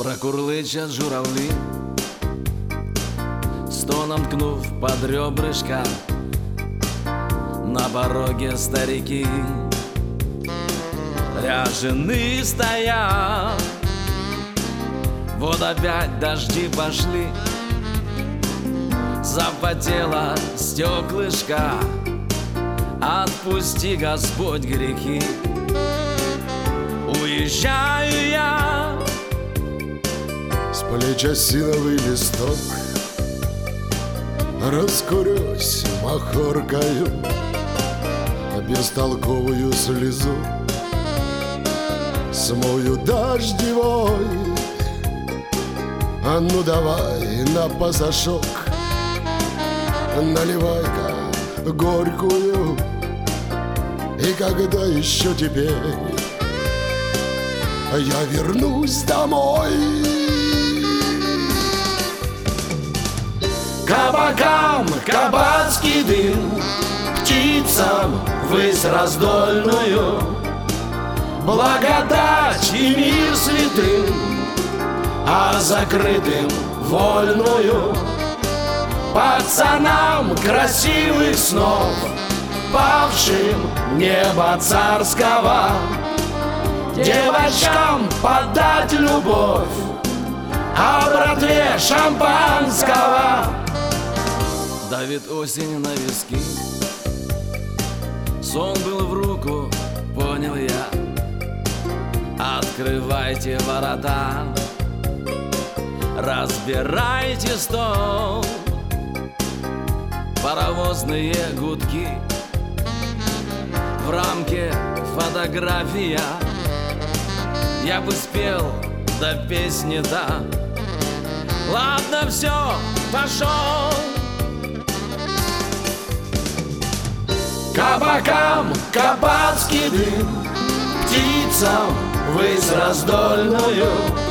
Прокурличат журавлі, стоном ткнув под ребрышко. На пороге старики ряженые стоят. Вот опять дожди пошли, запотело стеклышко. Отпусти, Господь, грехи. Уезжаю я. С плеч осиновый листок, раскурюсь махоркою, бестолковую слезу смою дождевой. А ну давай на пасашок, наливай-ка горькую. И когда еще теперь я вернусь домой? Кабакам кабацкий дым, птицам высь раздольную, благодать и мир святым, а закрытым вольную. Пацанам красивых снов, павшим неба царского, девочкам подать любовь, а братве шампанского. Давит осень на виски, сон был в руку, понял я. Открывайте ворота, разбирайте стол. Паровозные гудки, в рамке фотография. Я бы спел, да песни да. Ладно, все, пошел. Кабакам кабацкий дым, птицам высь раздольную,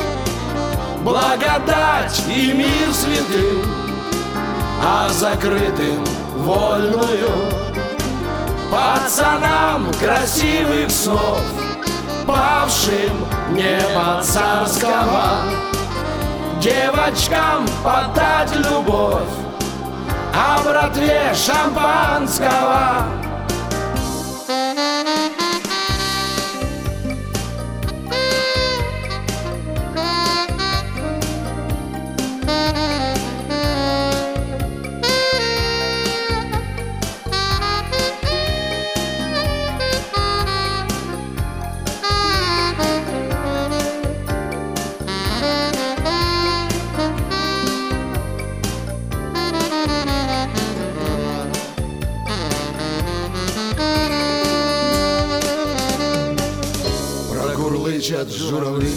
благодать и мир святым, а закрытым вольную. Пацанам красивых снов, павшим неба царского, девочкам подать любовь, а братве шампанского. Курлычат журавли,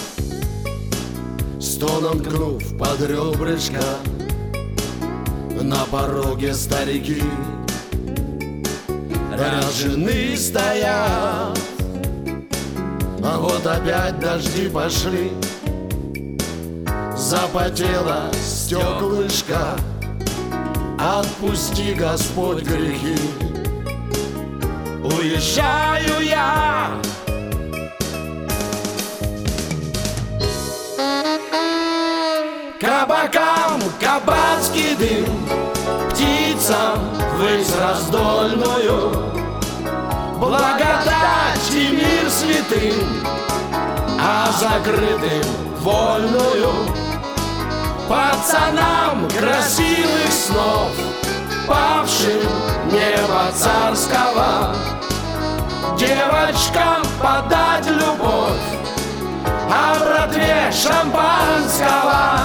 стоном ткнув под ребрышко. На пороге старики ряженые стоят. А вот опять дожди пошли, запотело стеклышко. Отпусти, Господь, грехи. Уезжаю я. Кабакам кабацкий дым, птицам высь раздольную, благодать и мир святым, а закрытым вольную. Пацанам красивых снов, павшим неба царского, девочкам подать любовь, а братве шампанского.